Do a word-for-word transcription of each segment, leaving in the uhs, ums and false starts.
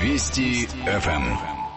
Вести эф эм.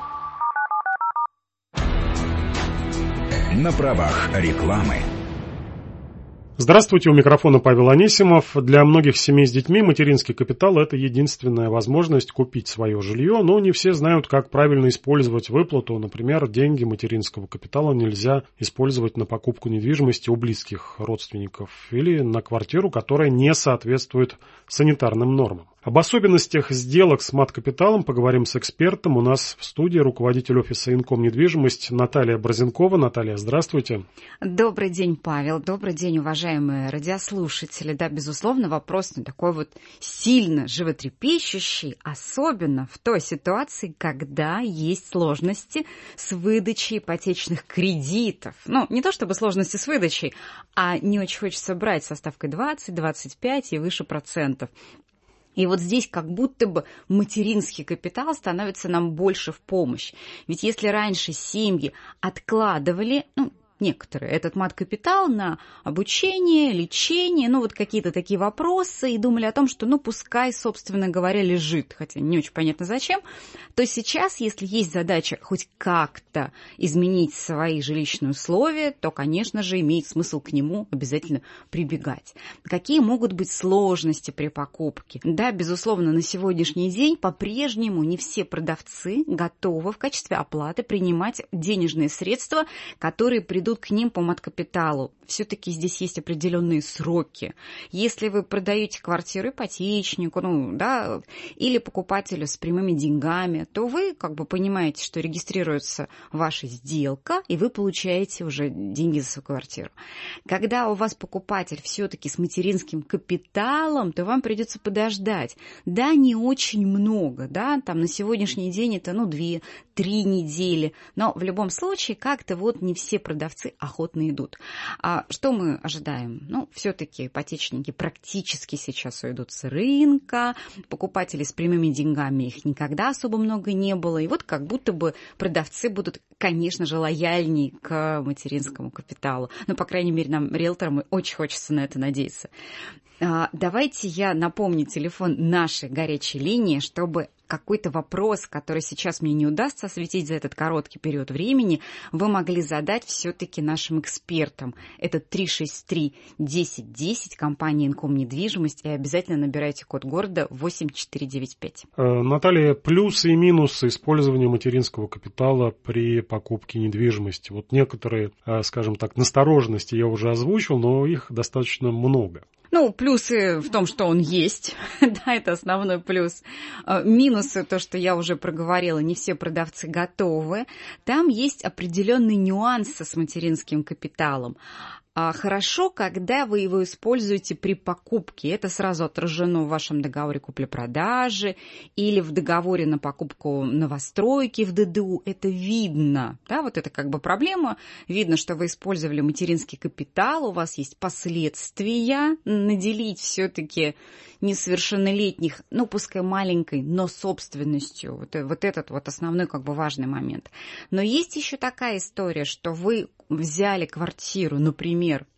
На правах рекламы. Здравствуйте, у микрофона Павел Анисимов. Для многих семей с детьми материнский капитал – это единственная возможность купить свое жилье, но не все знают, как правильно использовать выплату. Например, деньги материнского капитала нельзя использовать на покупку недвижимости у близких родственников или на квартиру, которая не соответствует санитарным нормам. Об особенностях сделок с мат-капиталом поговорим с экспертом. У нас в студии руководитель офиса Инком недвижимость Наталья Борзенкова. Наталья, здравствуйте. Добрый день, Павел. Добрый день, уважаемые радиослушатели. Да, безусловно, вопрос не такой вот сильно животрепещущий, особенно в той ситуации, когда есть сложности с выдачей ипотечных кредитов. Ну, не то чтобы сложности с выдачей, а не очень хочется брать со ставкой двадцать, двадцать пять и выше процентов. И вот здесь как будто бы материнский капитал становится нам больше в помощь. Ведь если раньше семьи откладывали, ну, некоторые, этот мат-капитал на обучение, лечение, ну, вот какие-то такие вопросы, и думали о том, что, ну, пускай, собственно говоря, лежит, хотя не очень понятно зачем, то сейчас, если есть задача хоть как-то изменить свои жилищные условия, то, конечно же, имеет смысл к нему обязательно прибегать. Какие могут быть сложности при покупке? Да, безусловно, на сегодняшний день по-прежнему не все продавцы готовы в качестве оплаты принимать денежные средства, которые придут к ним по мат-капиталу. Все-таки здесь есть определенные сроки. Если вы продаете квартиру ипотечнику, ну, да, или покупателю с прямыми деньгами, то вы как бы понимаете, что регистрируется ваша сделка, и вы получаете уже деньги за свою квартиру. Когда у вас покупатель все-таки с материнским капиталом, то вам придется подождать. Да, не очень много, да, там на сегодняшний день это, ну, две-три недели, но в любом случае как-то вот не все продавцы охотно идут. А что мы ожидаем? Ну, все-таки ипотечники практически сейчас уйдут с рынка, покупатели с прямыми деньгами их никогда особо много не было, и вот как будто бы продавцы будут, конечно же, лояльнее к материнскому капиталу. Ну, по крайней мере, нам, риэлторам, очень хочется на это надеяться. Давайте я напомню телефон нашей горячей линии, чтобы какой-то вопрос, который сейчас мне не удастся осветить за этот короткий период времени, вы могли задать все-таки нашим экспертам. Это три шесть три десять десять, компания Инком недвижимость, и обязательно набирайте код города восемь четыре девять пять. Наталья, плюсы и минусы использования материнского капитала при покупке недвижимости. Вот некоторые, скажем так, настороженности я уже озвучил, но их достаточно много. Ну, плюсы в том, что он есть, да, это основной плюс. Минусы, то, что я уже проговорила, не все продавцы готовы. Там есть определенные нюансы с материнским капиталом. Хорошо, когда вы его используете при покупке. Это сразу отражено в вашем договоре купли-продажи или в договоре на покупку новостройки в ДДУ. Это видно. Да, вот это как бы проблема. Видно, что вы использовали материнский капитал, у вас есть последствия. Наделить все-таки несовершеннолетних, ну, пускай маленькой, но собственностью. Вот, вот этот вот основной как бы важный момент. Но есть еще такая история, что вы взяли квартиру, например,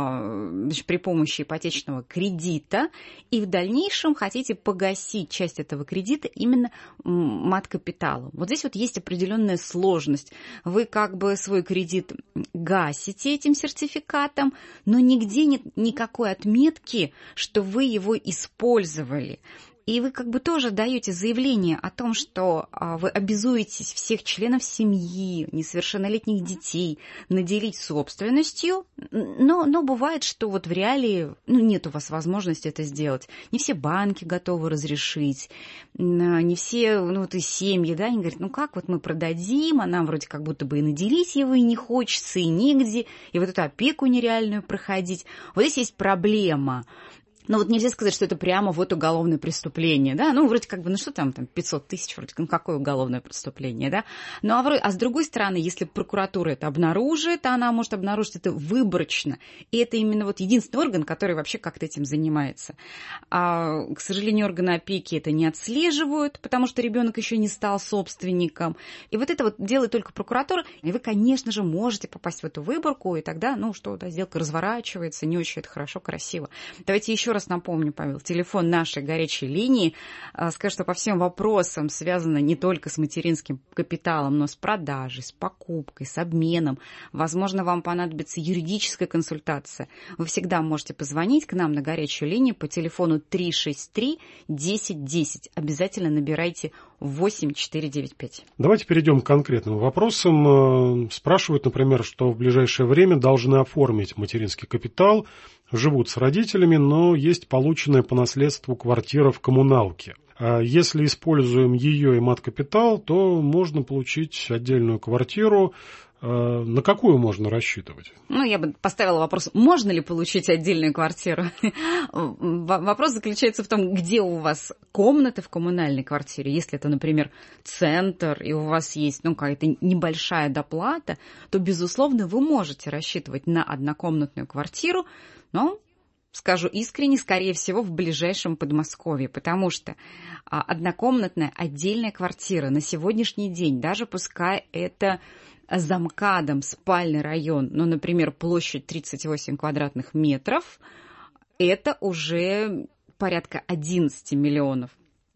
при помощи ипотечного кредита, и в дальнейшем хотите погасить часть этого кредита именно мат-капиталом. Вот здесь вот есть определенная сложность. Вы как бы свой кредит гасите этим сертификатом, но нигде нет никакой отметки, что вы его использовали. И вы как бы тоже даете заявление о том, что вы обязуетесь всех членов семьи, несовершеннолетних детей наделить собственностью, но, но бывает, что вот в реалии ну, нет у вас возможности это сделать. Не все банки готовы разрешить, не все ну, вот и семьи, да, они говорят, ну как вот мы продадим, а нам вроде как будто бы и наделить его и не хочется, и нигде, и вот эту опеку нереальную проходить. Вот здесь есть проблема. Но вот нельзя сказать, что это прямо вот уголовное преступление, да, ну, вроде как бы, ну, что там, там пятьсот тысяч, вроде как, ну, какое уголовное преступление, да, ну, а, вроде, а с другой стороны, если прокуратура это обнаружит, она может обнаружить это выборочно, и это именно вот единственный орган, который вообще как-то этим занимается. А, к сожалению, органы опеки это не отслеживают, потому что ребенок еще не стал собственником, и вот это вот делает только прокуратура, и вы, конечно же, можете попасть в эту выборку, и тогда, ну, что, да, сделка разворачивается, не очень это хорошо, красиво. Давайте еще раз раз напомню, Павел, телефон нашей горячей линии. Скажу, что по всем вопросам, связано не только с материнским капиталом, но с продажей, с покупкой, с обменом. Возможно, вам понадобится юридическая консультация. Вы всегда можете позвонить к нам на горячую линию по телефону три шесть три десять десять. Обязательно набирайте восемь четыре девять пять. Давайте перейдем к конкретным вопросам. Спрашивают, например, что в ближайшее время должны оформить материнский капитал, живут с родителями, но есть полученная по наследству квартира в коммуналке. Если используем ее и мат-капитал, то можно получить отдельную квартиру. На какую можно рассчитывать? Ну, я бы поставила вопрос, можно ли получить отдельную квартиру? Вопрос заключается в том, где у вас комната в коммунальной квартире. Если это, например, центр, и у вас есть, ну, какая-то небольшая доплата, то, безусловно, вы можете рассчитывать на однокомнатную квартиру, но, скажу искренне, скорее всего, в ближайшем Подмосковье, потому что однокомнатная отдельная квартира на сегодняшний день, даже пускай это за МКАДом спальный район, ну, например, площадь тридцать восемь квадратных метров, это уже порядка одиннадцать миллионов.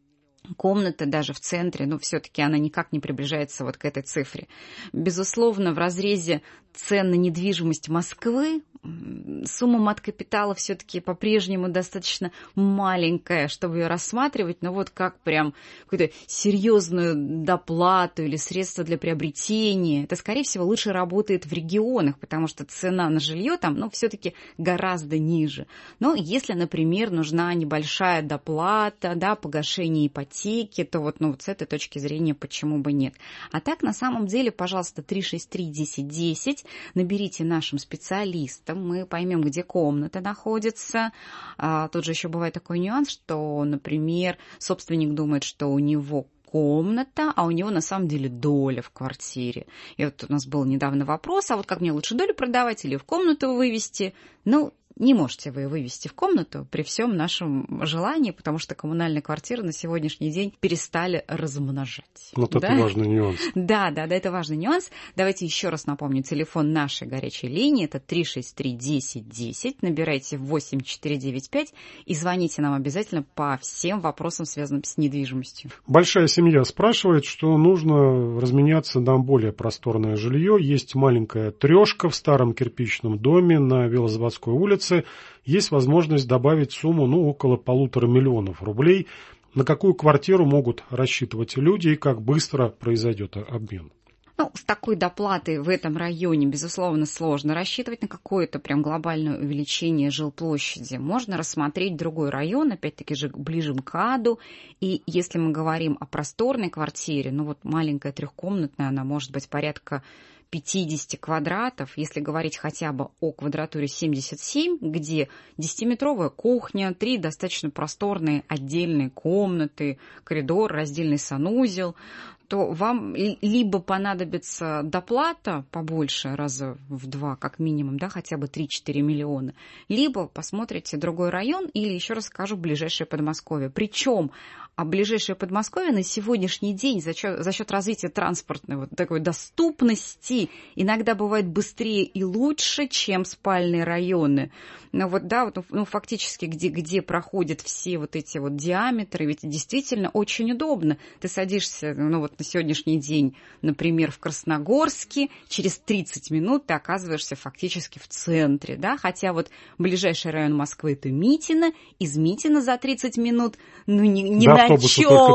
Комната даже в центре, ну, все-таки она никак не приближается вот к этой цифре. Безусловно, в разрезе цен на недвижимость Москвы сумма мат-капитала все-таки по-прежнему достаточно маленькая, чтобы ее рассматривать, но вот как прям какую-то серьезную доплату или средства для приобретения, это, скорее всего, лучше работает в регионах, потому что цена на жилье там, ну, все-таки гораздо ниже. Но если, например, нужна небольшая доплата, да, погашение ипотеки, то вот, ну, вот с этой точки зрения почему бы нет. А так, на самом деле, пожалуйста, три шесть три десять десять, наберите нашим специалистам, мы поймем, где комната находится. А, тут же еще бывает такой нюанс, что, например, собственник думает, что у него комната, а у него на самом деле доля в квартире. И вот у нас был недавно вопрос, а вот как мне лучше долю продавать или в комнату вывести? Ну, не можете вы вывести в комнату при всем нашем желании, потому что коммунальные квартиры на сегодняшний день перестали размножать. Вот да? это важный нюанс. Да, да, да, это важный нюанс. Давайте еще раз напомню, телефон нашей горячей линии, это три шесть три десять десять, набирайте восемь четыре девять пять и звоните нам обязательно по всем вопросам, связанным с недвижимостью. Большая семья спрашивает, что нужно разменяться на более просторное жилье. Есть маленькая трешка в старом кирпичном доме на Велозаводской улице. Есть возможность добавить сумму, ну, около полутора миллионов рублей. На какую квартиру могут рассчитывать люди и как быстро произойдет обмен? Ну, с такой доплатой в этом районе, безусловно, сложно рассчитывать на какое-то прям глобальное увеличение жилплощади. Можно рассмотреть другой район, опять-таки же ближе к МКАДу. И если мы говорим о просторной квартире, ну вот маленькая трехкомнатная, она может быть порядка пятьдесят квадратов, если говорить хотя бы о квадратуре семьдесят семь, где десятиметровая кухня, три достаточно просторные отдельные комнаты, коридор, раздельный санузел, то вам либо понадобится доплата побольше, раза в два как минимум, да, хотя бы три-четыре миллиона, либо посмотрите другой район или, еще раз скажу, ближайшее Подмосковье. Причем а ближайшее Подмосковье на сегодняшний день за счет, за счет развития транспортной вот такой доступности иногда бывает быстрее и лучше, чем спальные районы. Но вот, да, вот, ну, фактически, где, где проходят все вот эти вот диаметры, ведь действительно очень удобно. Ты садишься, ну, вот на сегодняшний день, например, в Красногорске, через тридцать минут ты оказываешься фактически в центре, да, хотя вот ближайший район Москвы — это Митино, из Митино за тридцать минут, ну, не, не на чем,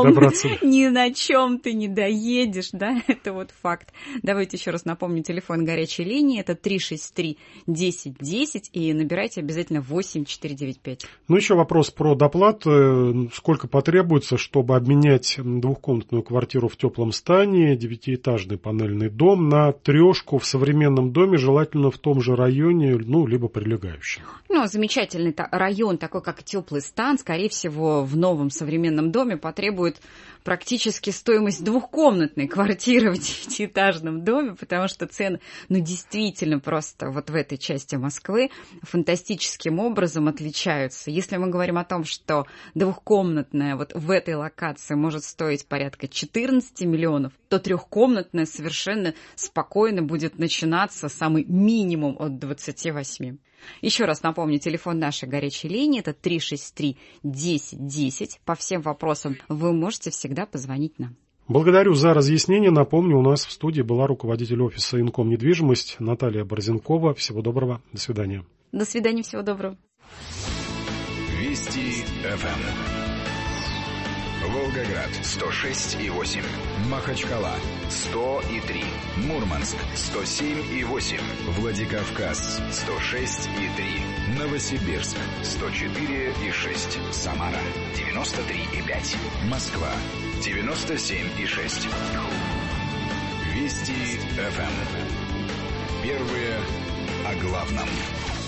ни на чем ты не доедешь, да, это вот факт. Давайте еще раз напомню, телефон горячей линии, это три шесть три десять десять, и набирайте обязательно восемь четыре девять пять. Ну, еще вопрос про доплату. Сколько потребуется, чтобы обменять двухкомнатную квартиру в теплом стане, девятиэтажный панельный дом, на трешку в современном доме, желательно в том же районе, ну, либо прилегающем? Ну, замечательный район, такой как теплый стан, скорее всего, в новом современном доме потребует практически стоимость двухкомнатной квартиры в девятиэтажном доме, потому что цены, ну, действительно просто вот в этой части Москвы фантастическим образом отличаются. Если мы говорим о том, что двухкомнатная вот в этой локации может стоить порядка четырнадцать двести миллионов, то трехкомнатная совершенно спокойно будет начинаться самый минимум от двадцати восьми. Еще раз напомню, телефон нашей горячей линии – это три шесть три десять десять. По всем вопросам вы можете всегда позвонить нам. Благодарю за разъяснение. Напомню, у нас в студии была руководитель офиса «Инком недвижимость» Наталья Борзенкова. Всего доброго. До свидания. До свидания. Всего доброго. Вести эф эм. Волгоград сто шесть и восемь, Махачкала сто и три, Мурманск сто семь и восемь, Владикавказ сто шесть и три, Новосибирск сто четыре и шесть, Самара девяносто три и пять, Москва девяносто семь и шесть. Вести эф эм. Первые о главном.